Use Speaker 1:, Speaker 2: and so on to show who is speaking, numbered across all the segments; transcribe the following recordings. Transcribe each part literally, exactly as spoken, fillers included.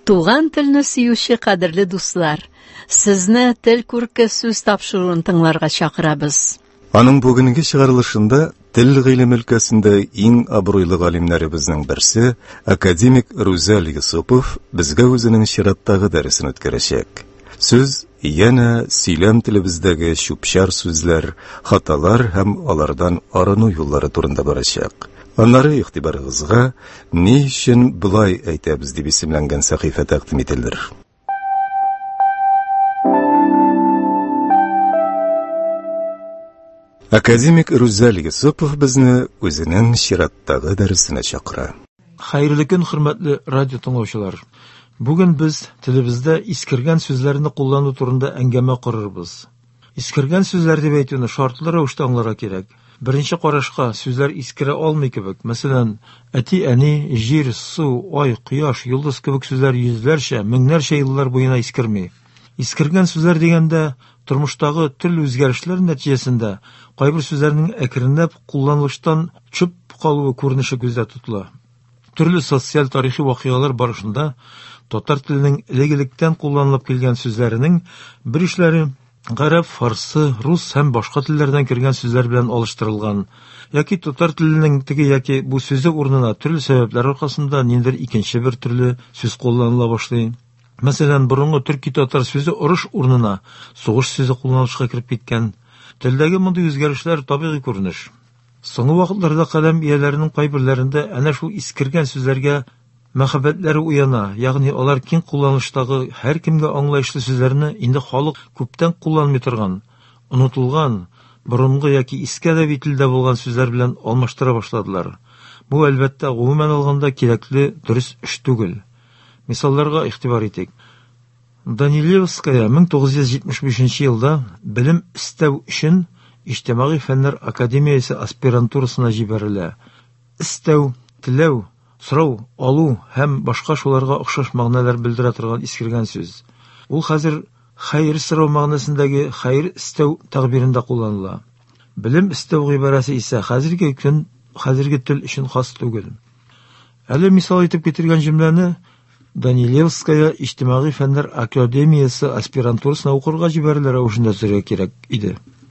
Speaker 1: Туган телне сөюче кадерле дуслар, сезне тел күрке сүз тапшыруын тыңларга чакырабыз.
Speaker 2: Аның бүгенге чыгарылышында тел гыйлем өлкәсендә иң абруйлы галимнәребезнең берсе, академик Рузаль Юсупов безгә үзенең чираттагы дәресен үткәрәчәк. Сүз яна сөйләм телебездәге чүпчәр сүзләр, хаталар һәм алардан арыну юллары турында барачак. Аннары игътибарыгызга ни өчен булай әйтәбез дип исемләнгән сәхифә тәкъдим ителер. Академик Рузаль Юсупов безне үзенең чираттагы дәресенә чакыра.
Speaker 3: Хәерле көн, хөрмәтле радио тыңлаучылар. Бүген без телебездә искергән сүзләрне куллану турында әңгәмә корырбыз. Искергән сүзләр дип әйтүне шартлы рәвештә аңларга кирәк. Беренче карашка сүзләр искерә алмый кебек. Мәсәлән, әти, әни, җир, су, ай, кояш, йолдыз кебек сүзләр йөзләрчә, меңнәрчә еллар буена искерми. Искергән сүзләр дигәндә тормыштагы төрле үзгәрешләр нәтиҗәсендә кайбер сүзләрнең әкренләп кулланылыштан чүп калуы күренеше күздә тотыла. Төрле социаль тарихи вакыйгалар барышында татар теленең элек-электән кулланылып килгән сүзләренең бер эшләре гарәп, фарсы, рус һәм башка телләрдән кергән сүзләр белән алыштырылган, яки татар теленең теге яки бу сүзе урынына төрле сәбәпләр аркасында ниндидер икенче бер төрле сүз кулланыла башлый. Мәсәлән, борынгы төрки-татар сүзе урыш урынына сугыш сүзе кулланылышка кирип киткән. Телдәге мондый үзгәрешләр табигый күренеш. Соңгы вакытларда каләм ияләренең кайберләрендә әнә шул искергән сүзләргә мәхәббәтләре уяна, ягъни алар киң кулланыштагы һәр кемгә аңлаешлы сүзләрне инде халык күптән кулланмый торган, онытылган, борынгы яки иске әдәби телдә булган сүзләр белән алмаштыра башладылар. Бу әлбәттә гомумән алганда кирәкле, дөрес эш түгел. Мисалларга игътибар итик. Данилевская мең тугыз йөз җитмеш бишенче елда белем истәү өчен Иҗтимагый фәннәр академиясе аспирантурасына җибәрелә. Истәү, теләү, сорау, алу һәм башка шуларга охшаш мәгънәләр белдерә торган искергән сүз. Ул хәзер хәйр сорау мәгънәсендәге хәйр истәү тәгъбирендә кулланыла. Белем истәү гыйбарәсе исә хәзерге көн, хәзерге тел өчен хас түгел. Әле мисал итеп китергән җөмләне Данилевская Иҗтимагый фәннәр академиясе аспирантурасына укырга җибәрелә рәвешендә сөйләргә кирәк иде.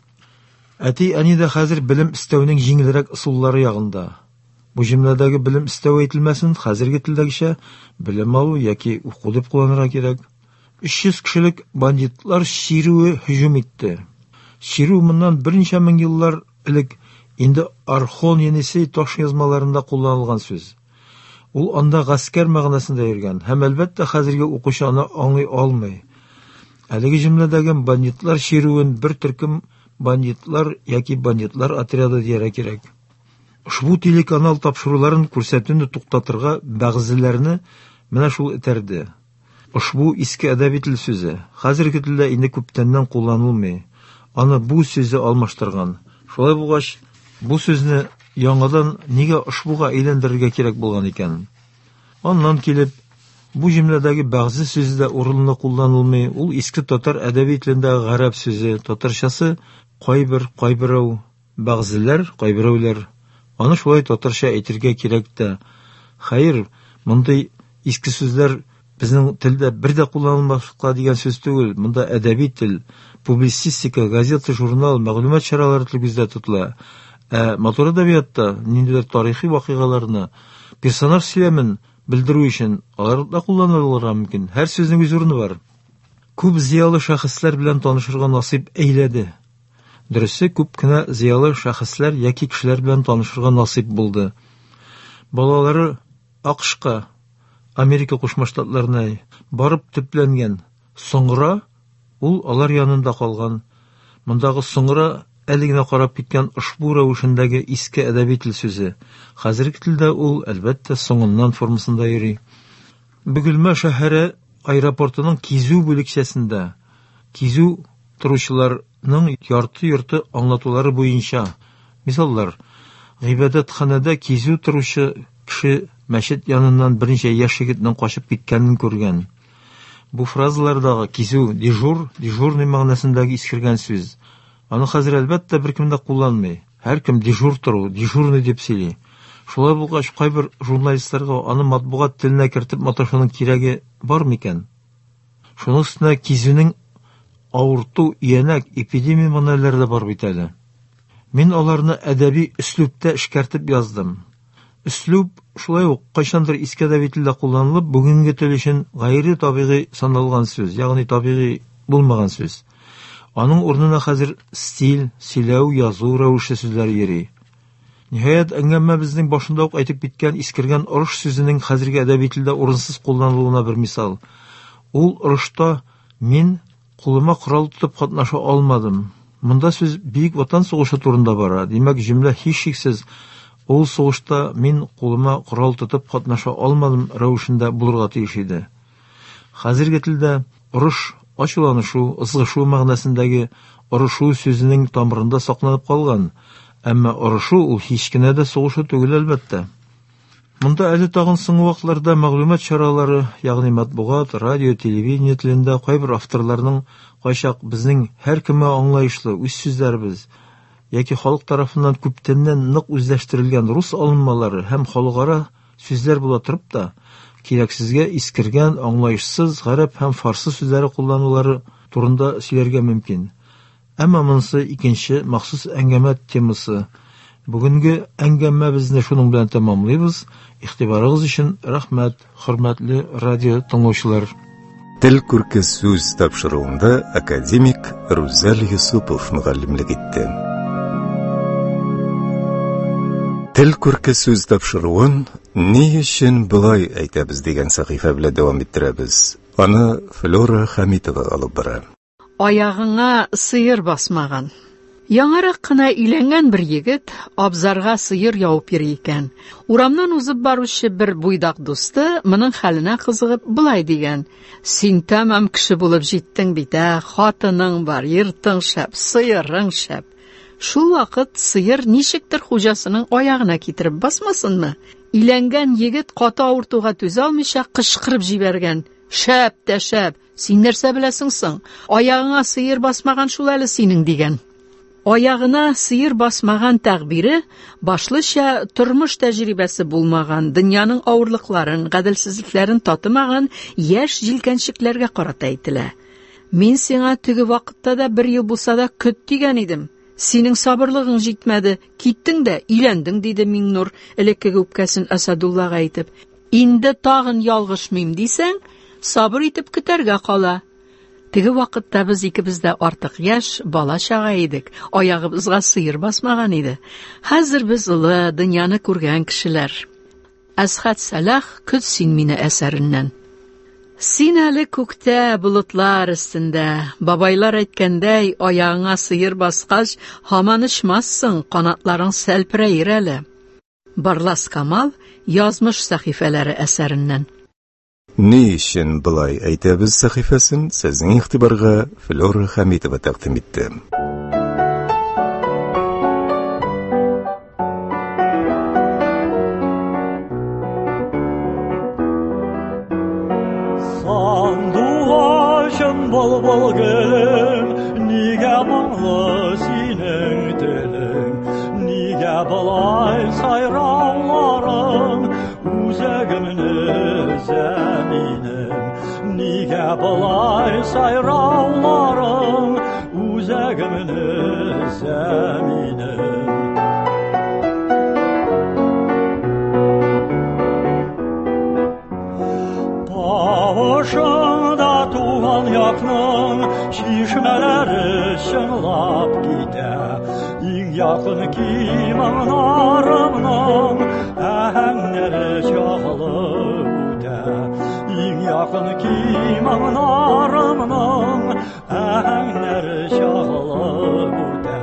Speaker 3: Әти, әни дә хәзер белем истәүнең җиңелрәк ысуллары ягында. Бу җөмләдәге белем истәү әйтелмәсен хәзерге телдәгечә белем алу яки уку дип кулланырга кирәк. өч йөз кешелек бандитлар шируе һөҗүм итте. Ширу моннан берничә мең еллар элек инде Архон Енисей таш язмаларында кулланылган сүз. Ул анда гаскәр мәгънәсендә йөргән һәм әлбәттә хәзерге укучы аны аңлый алмый. Әлеге җөмләдәге бандитлар шируен бер төркем бандитлар яки бандитлар отряды дияргә кирәк. Ушбу телеканал тапшыруларын күрсәтүне туктатырга бәгъзеләрне менә шул этәрде. Ушбу иске әдәби тел сүзе хәзерге телдә инде күптәннән кулланылмый. Аны бу сүзе алмаштырган. Шулай булгач, бу сүзне яңадан нигә ушбуга әйләндерергә кирәк булган икән? Аннан килеп, бу җөмләдәге бәгъзе сүзе дә урынлы кулланылмый. Ул иске татар әдәби телендәге гарәп сүзе, татарчасы кайбер, кайберәү, бәгъзеләр, кайберәүләр. Аны шулай татарча әйтергә кирәк тә. Хәер, мондый иске сүзләр безнең телдә бер дә кулланылмаска дигән сүз түгел. Монда әдәби тел, публицистика, газета, журнал, мәгълүмат чаралары күздә тотыла. Ә матур әдәбиятта ниндидер тарихи вакыйгаларны, персонаж сөйләмен белдерү өчен алар да кулланылырга мөмкин. Һәр сүзнең үз урыны бар. Күп зиялы шәхесләр белән танышырга насыйп әйләде. Дөресе, күп кенә зиялы шәхесләр яки кешеләр белән танышырга насыйп булды. Балалары АКШка, Америка Кушма Штатларына барып төпләнгән. Соңра ул алар янында калган. Мондагы соңра әле генә карап киткән ушбу рәвешендәге иске әдәби тел сүзе. Хәзерге телдә ул әлбәттә соңыннан формасында йөри. Бөгелмә шәһәре аэропортының кизү бүлекчәсендә кизү торучыларның ярты-йорты аңлатулары буенча мисаллар: гыйбадәтханәдә кизү торучы кеше мәчет яныннан берничә яшь егетнең качып киткәнен күргән. Бу фразалардагы кизү дежур, дежурный мәгънәсендәге искергән сүз. Аны хәзер әлбәттә беркем дә кулланмый. Һәркем дежур тору, дежурный дип сөйли. Шулай булгач, кайбер журналистларга аны матбугат теленә кертеп маташуның кирәге бар микән? Шуның өстенә кизүнең авырту, иянәк, эпидемия мәнәләре дә бар бит әле. Мин аларны әдәби өслүптә эшкәртеп яздым. Өслүп шулай ук кайчандыр иске әдәби телдә кулланылып, бүгенге тел өчен гайри табигый саналган сүз, ягъни табигый булмаган сүз. Аның урынына хәзер стиль, сөйләү, язу рәвеше сүзләре йөри. Ниһаять, әңгәмә безнең башында ук әйтеп киткән искергән орыш сүзенең хәзерге әдәби телдә урынсыз кулланылуына бер мисал. Ул орышта мин кулыма корал тотып катнаша алмадым. Монда сүз бик ватан сугышы турында бара. Димәк, җөмлә һичшиксез ул сугышта мин кулыма корал тотып катнаша алмадым рәвешендә булырга тиеш иде. Хәзерге телдә орыш, ачуланышу, ызгышу мәгънәсендәге орышу сүзенең тамырында сакланып калган. Әмма орышу ул һич кенә дә сугышы түгел, әлбәттә. Монда әле тагын соңгы вакытларда мәгълүмат чаралары, ягъни матбугат, радио, телевидение телендә кайбер авторларның кайчак безнең һәркемгә аңлаешлы үз сүзләребез яки халык тарафыннан күптәннән нык үзләштерелгән рус алынмалары һәм халыкара сүзләр була торып та, кирәксезгә искергән, аңлаешсыз гарәп һәм фарсы сүзләре кулланулары турында сөйләргә мөмкин. Әмма монысы икенче махсус әңгәмә темасы. Бүгенге әңгәмәбезне шуның белән тәмамлыйбыз. Игътибарыгыз өчен рәхмәт, хөрмәтле радио тыңлаучылар.
Speaker 2: Тел күрке сүз тапшыруында академик Рузәл Юсупов мөгаллимлек итте. Тел күрке сүз тапшыруын ни өчен болай әйтәбез дигән сәхифә белән дәвам иттерәбез. Аны Флора Хамитова алып бара.
Speaker 1: Аягыңа сыер басмаган. Яңарак кына өйләнгән бер егет абзарга сыер явып йөри икән. Урамнан узып баручы бер буйдак дусты моның хәленә кызыгып булай дигән: "Син тәмам кеше булып җиттең бит, ә, хатының бар, йортың шәп, сыерың шәп." Шул вакыт сыер ничектер хуҗасының аягына китереп басмасынмы? Өйләнгән егет каты авыртуга түзә алмыйча кычкырып җибәргән: "Шәп тә шәп, син нәрсә беләсең соң? Аягыңа сыер басмаган шул әле синең" дигән. Аягына сыер басмаган тәгъбире башлыча тормыш тәҗрибәсе булмаган, дөньяның авырлыкларын, гаделсезлекләрен татымаган яшь җилкәнчекләргә карата әйтелә. Мин сиңа теге вакытта да бер ел булса да көт дигән идем. Синең сабырлыгың җитмәде, киттең дә өйләндең, диде Миңнур элеккеге үпкәсен Асадуллага әйтеп. Инде тагын ялгышмыйм дисәң, сабыр итеп көтәргә кала. Теге вакытта без икебез дә артык яшь, бала чага идек, аягыбызга сыер басмаган иде. Хәзер без улы, дөньяны күргән кешеләр. Әсхәт Салах, "Көт син мине" әсәреннән. Син әле күктә, болытлар өстендә, бабайлар әйткәндәй, аягыңа сыер баскач, һаман очмассың, канатларың сәлперәер әле. Барлас Камал, "Язмыш сәхифәләре" әсәреннән.
Speaker 2: Ни өчен болай әйтәбез сәхифәсен сезнең игътибарга Флора Хамитова тәкъдим итте.
Speaker 4: Сандуғашым бол-бол гөлем, нигә моңлы синең телең, нигә болай сайрауларың, үзәгемне зәминем, нигә болай сайрауларың, үзәгемне зәминем. Тавышыңда туган якның чишмәләре чыңлап китә, иң якын кимаңнарымның әһәңнәре чагылып үтә, иң якын кимаңнарымның әһәңнәре чагылып үтә.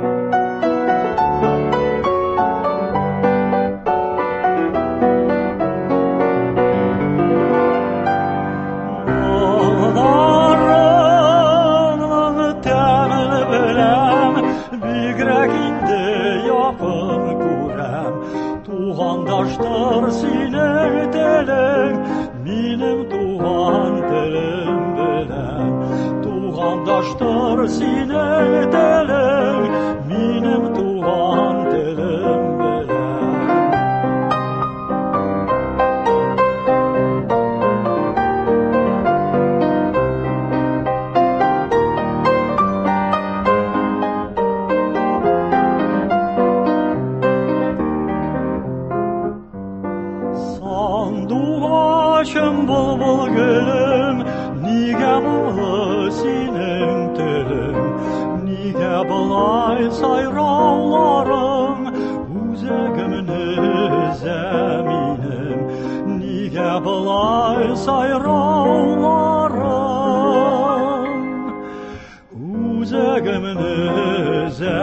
Speaker 4: Тугандаштыр синең телең, минем туган телем белән. Тугандаштыр синең телең, минем туган телем белән. Нигә болай сайрауларың үзәгемне өзә минем? Нигә болай сайрауларың үзәгемне өзә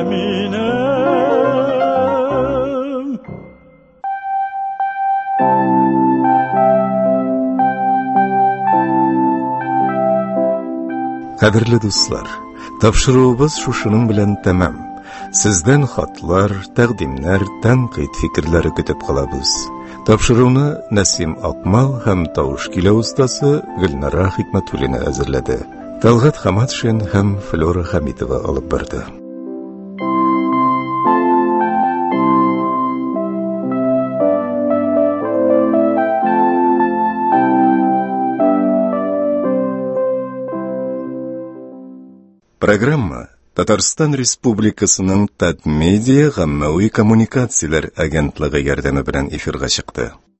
Speaker 4: минем?
Speaker 2: Кадерле дуслар, тапшыруыбыз шушының белән тәмам. Сездән хатлар, тәкъдимнәр, тәнкыйть фикерләре көтеп калабыз. Тапшыруны Насим Акмал һәм тавыш килә устасы Гөлнара Хикмәтуллина әзерләде. Талгат Хаматшин һәм Флора Хамитова алып барды. Программа Татарстан Республикасының Татмедиа гаммәви коммуникацияләр агентлыгы ярдәме белән эфирга чыкты.